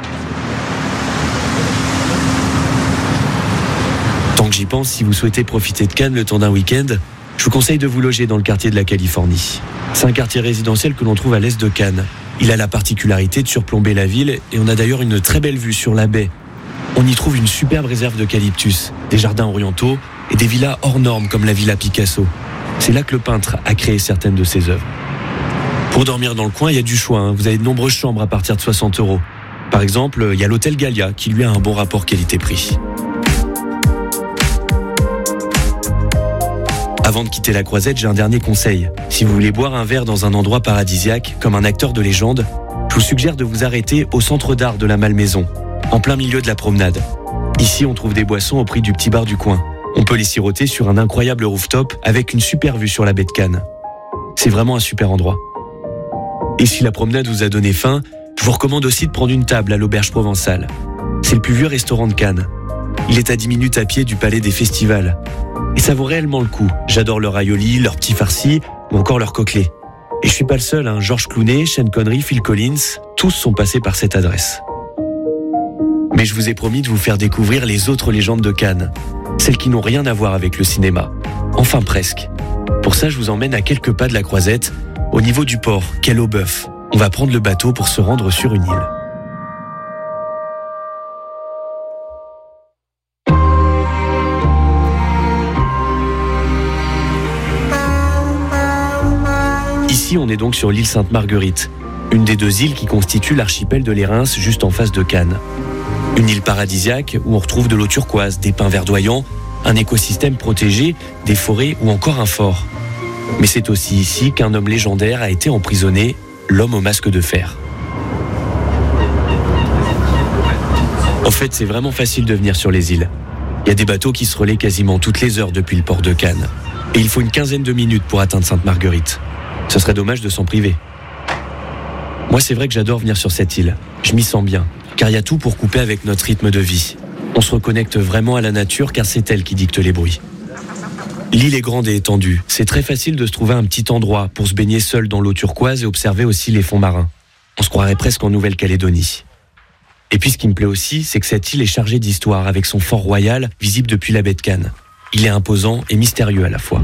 Tant que j'y pense, si vous souhaitez profiter de Cannes le temps d'un week-end, je vous conseille de vous loger dans le quartier de la Californie. C'est un quartier résidentiel que l'on trouve à l'est de Cannes. Il a la particularité de surplomber la ville et on a d'ailleurs une très belle vue sur la baie. On y trouve une superbe réserve d'eucalyptus, des jardins orientaux et des villas hors normes comme la Villa Picasso. C'est là que le peintre a créé certaines de ses œuvres. Pour dormir dans le coin, il y a du choix. Vous avez de nombreuses chambres à partir de 60 €. Par exemple, il y a l'hôtel Gallia qui lui a un bon rapport qualité-prix. Avant de quitter la Croisette, j'ai un dernier conseil. Si vous voulez boire un verre dans un endroit paradisiaque, comme un acteur de légende, je vous suggère de vous arrêter au centre d'art de la Malmaison, en plein milieu de la promenade. Ici, on trouve des boissons au prix du petit bar du coin. On peut les siroter sur un incroyable rooftop avec une super vue sur la baie de Cannes. C'est vraiment un super endroit. Et si la promenade vous a donné faim, je vous recommande aussi de prendre une table à l'Auberge Provençale. C'est le plus vieux restaurant de Cannes. Il est à 10 minutes à pied du Palais des Festivals. Et ça vaut réellement le coup. J'adore leur aioli, leur petit farci ou encore leur coquelet. Et je suis pas le seul, Georges Clooney, Sean Connery, Phil Collins, tous sont passés par cette adresse. Mais je vous ai promis de vous faire découvrir les autres légendes de Cannes, celles qui n'ont rien à voir avec le cinéma. Enfin presque. Pour ça, je vous emmène à quelques pas de la Croisette, au niveau du port, quai au Bœuf. On va prendre le bateau pour se rendre sur une île. Ici, on est donc sur l'île Sainte-Marguerite, une des 2 îles qui constituent l'archipel de l'Érins, juste en face de Cannes. Une île paradisiaque où on retrouve de l'eau turquoise, des pins verdoyants, un écosystème protégé, des forêts ou encore un fort. Mais c'est aussi ici qu'un homme légendaire a été emprisonné, l'homme au masque de fer. En fait, c'est vraiment facile de venir sur les îles. Il y a des bateaux qui se relaient quasiment toutes les heures depuis le port de Cannes. Et il faut une quinzaine de minutes pour atteindre Sainte-Marguerite. Ce serait dommage de s'en priver. Moi, c'est vrai que j'adore venir sur cette île. Je m'y sens bien, car il y a tout pour couper avec notre rythme de vie. On se reconnecte vraiment à la nature, car c'est elle qui dicte les bruits. L'île est grande et étendue. C'est très facile de se trouver un petit endroit pour se baigner seul dans l'eau turquoise et observer aussi les fonds marins. On se croirait presque en Nouvelle-Calédonie. Et puis ce qui me plaît aussi, c'est que cette île est chargée d'histoire, avec son fort royal, visible depuis la baie de Cannes. Il est imposant et mystérieux à la fois.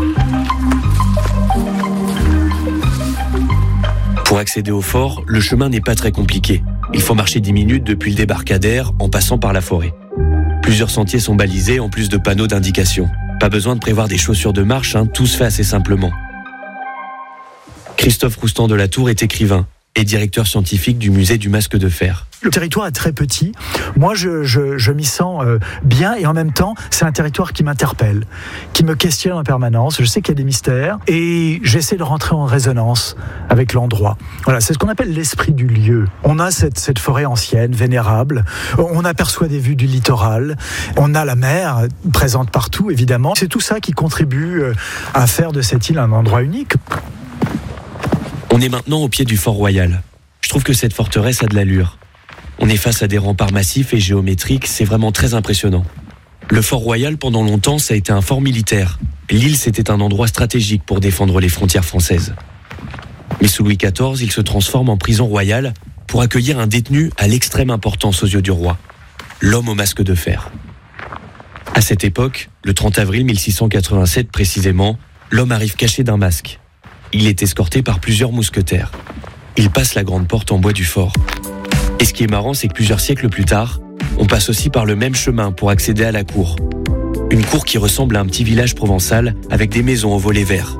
Pour accéder au fort, le chemin n'est pas très compliqué. Il faut marcher 10 minutes depuis le débarcadère en passant par la forêt. Plusieurs sentiers sont balisés en plus de panneaux d'indication. Pas besoin de prévoir des chaussures de marche, tout se fait assez simplement. Christophe Roustan de la Tour est écrivain et directeur scientifique du musée du Masque de Fer. Le territoire est très petit. Moi, je m'y sens bien et en même temps, c'est un territoire qui m'interpelle, qui me questionne en permanence. Je sais qu'il y a des mystères et j'essaie de rentrer en résonance avec l'endroit. Voilà, c'est ce qu'on appelle l'esprit du lieu. On a cette forêt ancienne, vénérable. On aperçoit des vues du littoral. On a la mer présente partout, évidemment. C'est tout ça qui contribue à faire de cette île un endroit unique. On est maintenant au pied du Fort Royal. Je trouve que cette forteresse a de l'allure. On est face à des remparts massifs et géométriques, c'est vraiment très impressionnant. Le Fort Royal, pendant longtemps, ça a été un fort militaire. L'île, c'était un endroit stratégique pour défendre les frontières françaises. Mais sous Louis XIV, il se transforme en prison royale pour accueillir un détenu à l'extrême importance aux yeux du roi, l'homme au masque de fer. À cette époque, le 30 avril 1687 précisément, l'homme arrive caché d'un masque. Il est escorté par plusieurs mousquetaires. Il passe la grande porte en bois du fort. Et ce qui est marrant, c'est que plusieurs siècles plus tard, on passe aussi par le même chemin pour accéder à la cour. Une cour qui ressemble à un petit village provençal avec des maisons aux volets verts.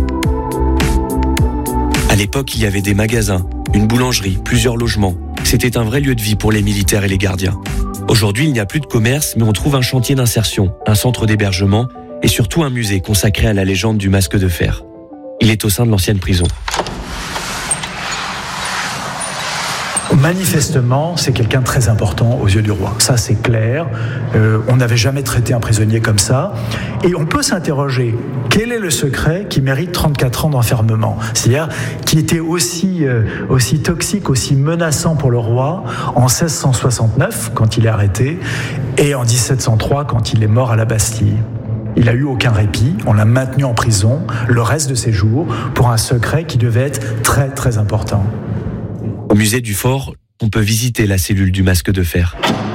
À l'époque, il y avait des magasins, une boulangerie, plusieurs logements. C'était un vrai lieu de vie pour les militaires et les gardiens. Aujourd'hui, il n'y a plus de commerce, mais on trouve un chantier d'insertion, un centre d'hébergement et surtout un musée consacré à la légende du masque de fer. Il est au sein de l'ancienne prison. Manifestement, c'est quelqu'un de très important aux yeux du roi. Ça, c'est clair. On n'avait jamais traité un prisonnier comme ça. Et on peut s'interroger, quel est le secret qui mérite 34 ans d'enfermement ? C'est-à-dire, qui était aussi toxique, aussi menaçant pour le roi en 1669, quand il est arrêté, et en 1703, quand il est mort à la Bastille. Il n'a eu aucun répit, on l'a maintenu en prison le reste de ses jours pour un secret qui devait être très très important. Au musée du Fort, on peut visiter la cellule du masque de fer.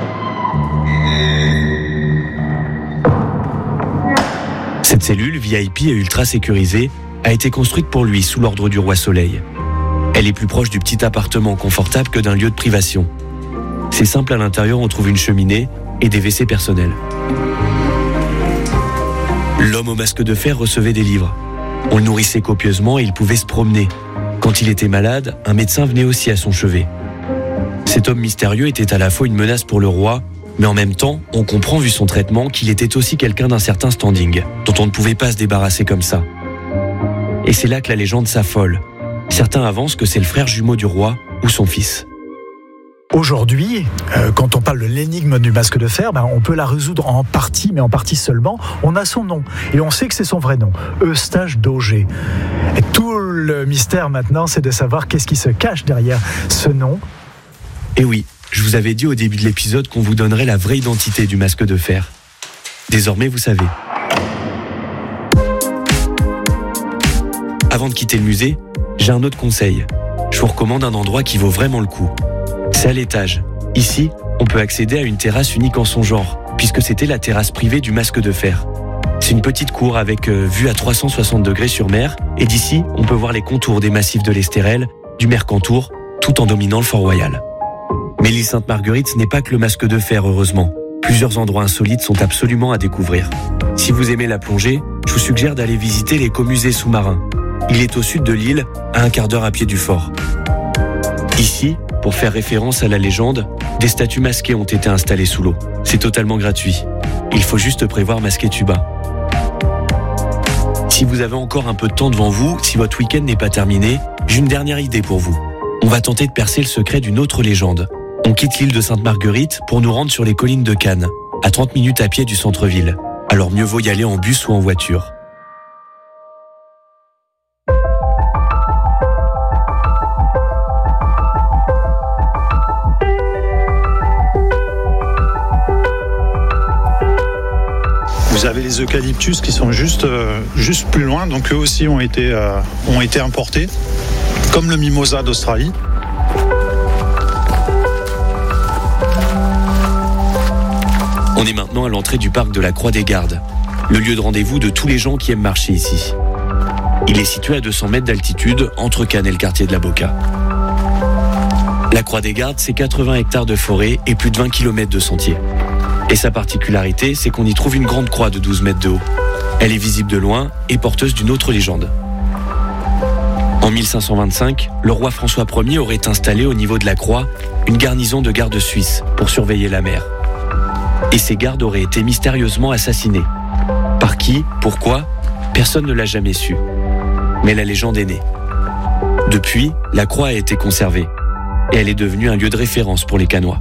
Cette cellule, VIP et ultra sécurisée, a été construite pour lui sous l'ordre du roi Soleil. Elle est plus proche du petit appartement confortable que d'un lieu de privation. C'est simple, à l'intérieur, on trouve une cheminée et des WC personnels. L'homme au masque de fer recevait des livres. On le nourrissait copieusement et il pouvait se promener. Quand il était malade, un médecin venait aussi à son chevet. Cet homme mystérieux était à la fois une menace pour le roi, mais en même temps, on comprend vu son traitement qu'il était aussi quelqu'un d'un certain standing, dont on ne pouvait pas se débarrasser comme ça. Et c'est là que la légende s'affole. Certains avancent que c'est le frère jumeau du roi ou son fils. Aujourd'hui, quand on parle de l'énigme du masque de fer, on peut la résoudre en partie, mais en partie seulement. On a son nom, et on sait que c'est son vrai nom, Eustache d'Auger. Et tout le mystère maintenant, c'est de savoir qu'est-ce qui se cache derrière ce nom. Et oui, je vous avais dit au début de l'épisode qu'on vous donnerait la vraie identité du masque de fer. Désormais, vous savez. Avant de quitter le musée, j'ai un autre conseil. Je vous recommande un endroit qui vaut vraiment le coup. C'est à l'étage. Ici, on peut accéder à une terrasse unique en son genre, puisque c'était la terrasse privée du Masque de Fer. C'est une petite cour avec vue à 360 degrés sur mer, et d'ici, on peut voir les contours des massifs de l'Estérel, du Mercantour, tout en dominant le Fort Royal. Mais l'île Sainte-Marguerite n'est pas que le Masque de Fer, heureusement. Plusieurs endroits insolites sont absolument à découvrir. Si vous aimez la plongée, je vous suggère d'aller visiter l'écomusée sous-marin. Il est au sud de l'île, à un quart d'heure à pied du fort. Ici, pour faire référence à la légende, des statues masquées ont été installées sous l'eau. C'est totalement gratuit. Il faut juste prévoir masquer tuba. Si vous avez encore un peu de temps devant vous, si votre week-end n'est pas terminé, j'ai une dernière idée pour vous. On va tenter de percer le secret d'une autre légende. On quitte l'île de Sainte-Marguerite pour nous rendre sur les collines de Cannes, à 30 minutes à pied du centre-ville. Alors mieux vaut y aller en bus ou en voiture. Vous avez les eucalyptus qui sont juste plus loin, donc eux aussi ont été importés, comme le mimosa d'Australie. On est maintenant à l'entrée du parc de la Croix-des-Gardes, le lieu de rendez-vous de tous les gens qui aiment marcher ici. Il est situé à 200 mètres d'altitude, entre Cannes et le quartier de la Boca. La Croix-des-Gardes, c'est 80 hectares de forêt et plus de 20 km de sentiers. Et sa particularité, c'est qu'on y trouve une grande croix de 12 mètres de haut. Elle est visible de loin et porteuse d'une autre légende. En 1525, le roi François Ier aurait installé au niveau de la croix une garnison de gardes suisses pour surveiller la mer. Et ces gardes auraient été mystérieusement assassinés. Par qui? Pourquoi? Personne ne l'a jamais su. Mais la légende est née. Depuis, la croix a été conservée. Et elle est devenue un lieu de référence pour les Cannois.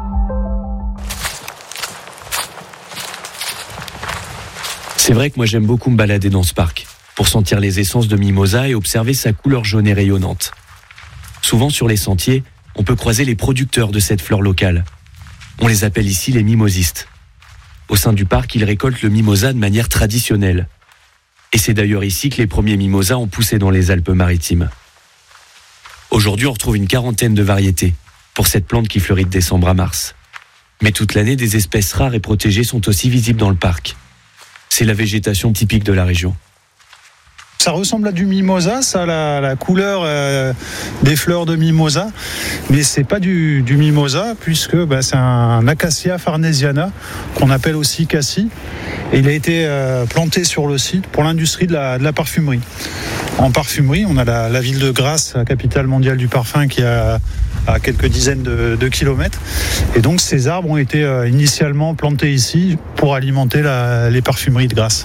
C'est vrai que moi j'aime beaucoup me balader dans ce parc, pour sentir les essences de mimosa et observer sa couleur jaune et rayonnante. Souvent sur les sentiers, on peut croiser les producteurs de cette fleur locale. On les appelle ici les mimosistes. Au sein du parc, ils récoltent le mimosa de manière traditionnelle. Et c'est d'ailleurs ici que les premiers mimosas ont poussé dans les Alpes-Maritimes. Aujourd'hui, on retrouve une quarantaine de variétés, pour cette plante qui fleurit de décembre à mars. Mais toute l'année, des espèces rares et protégées sont aussi visibles dans le parc. C'est la végétation typique de la région. Ça ressemble à du mimosa, ça a la couleur des fleurs de mimosa, mais c'est pas du mimosa puisque c'est un Acacia farnesiana qu'on appelle aussi cassis. Et il a été planté sur le site pour l'industrie de la parfumerie. En parfumerie, on a la ville de Grasse, la capitale mondiale du parfum, qui a à quelques dizaines de kilomètres. Et donc ces arbres ont été initialement plantés ici pour alimenter les parfumeries de Grasse.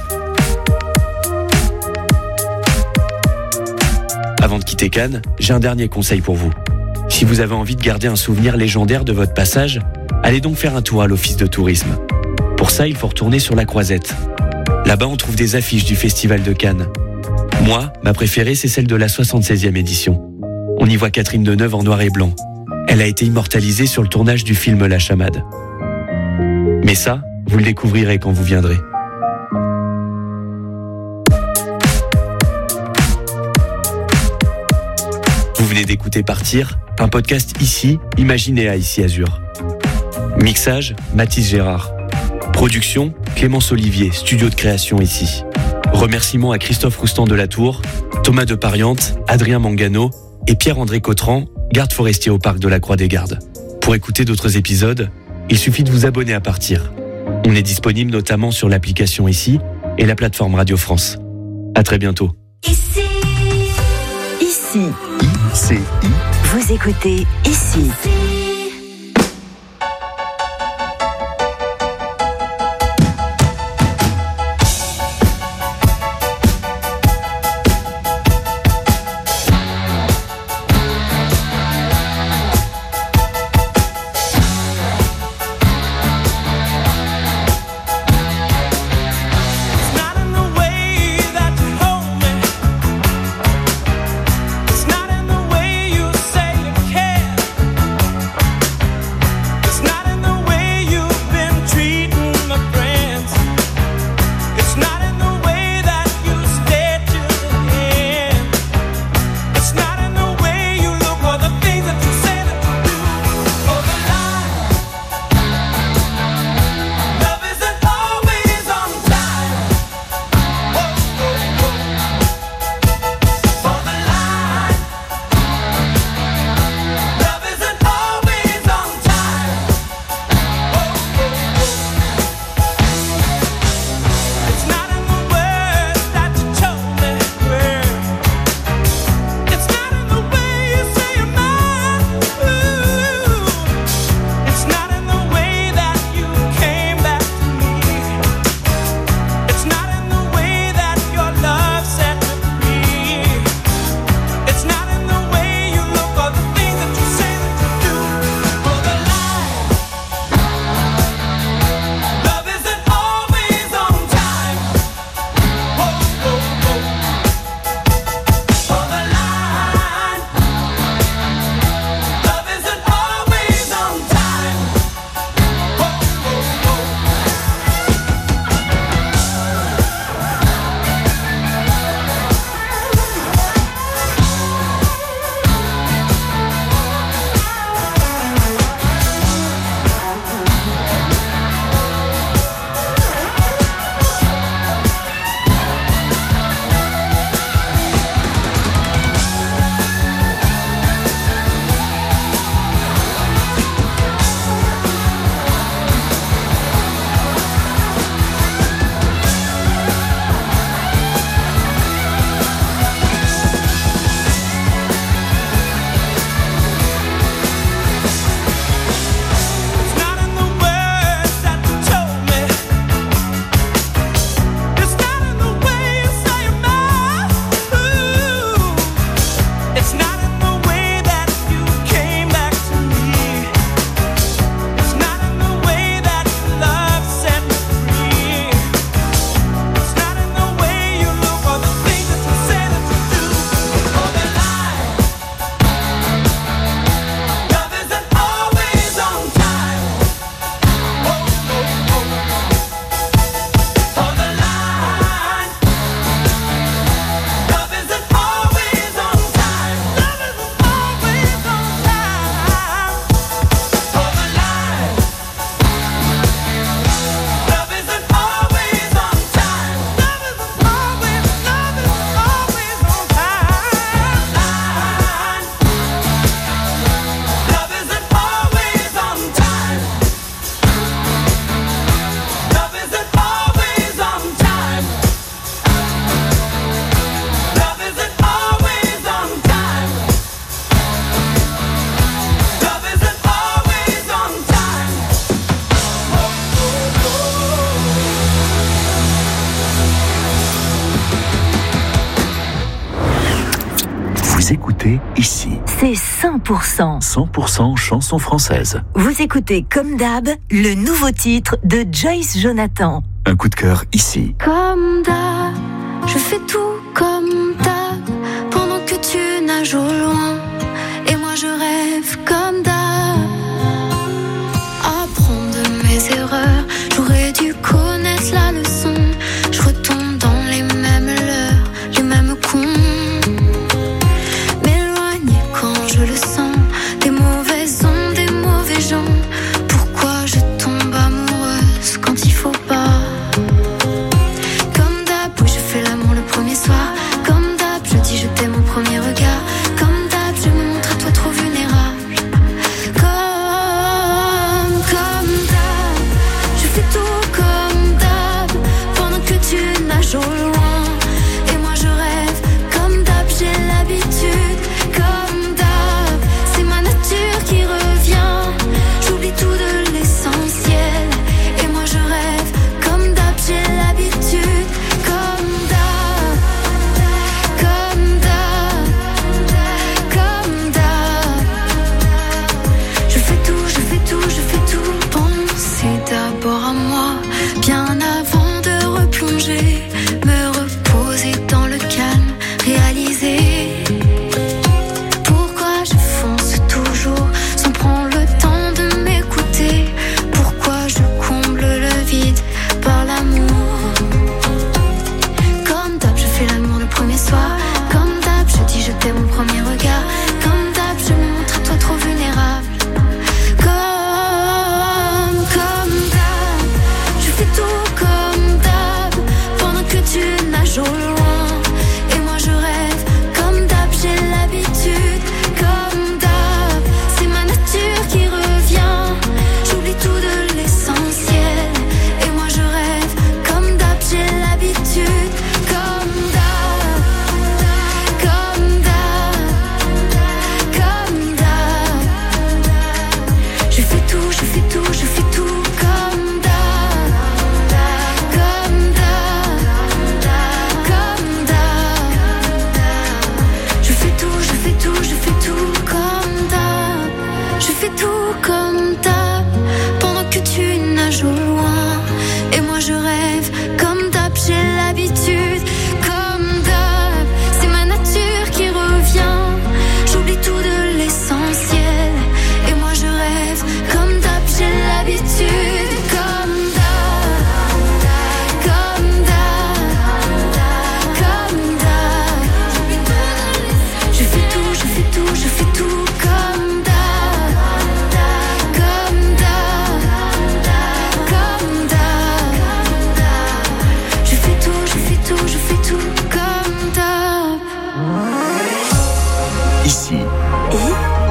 Avant de quitter Cannes, j'ai un dernier conseil pour vous. Si vous avez envie de garder un souvenir légendaire de votre passage, allez donc faire un tour à l'office de tourisme. Pour ça, il faut retourner sur la Croisette. Là-bas, on trouve des affiches du Festival de Cannes. Moi, ma préférée, c'est celle de la 76e édition. On y voit Catherine Deneuve en noir et blanc. Elle a été immortalisée sur le tournage du film La Chamade. Mais ça, vous le découvrirez quand vous viendrez. Vous venez d'écouter Partir, un podcast ici, imaginé à Ici Azur. Mixage, Mathis Gérard. Production, Clémence Olivier, studio de création ici. Remerciements à Christophe Roustan de la Tour, Thomas de Pariante, Adrien Mangano et Pierre-André Cotran, garde forestier au parc de la Croix-des-Gardes. Pour écouter d'autres épisodes, il suffit de vous abonner à Partir. On est disponible notamment sur l'application Ici et la plateforme Radio France. À très bientôt. Ici. Vous écoutez Ici. It's not in the way you say you care. écoutez ici. C'est 100%. 100% chansons françaises. Vous écoutez comme d'hab le nouveau titre de Joyce Jonathan. Un coup de cœur ici. Comme d'hab, je fais tout comme d'hab pendant que tu nages au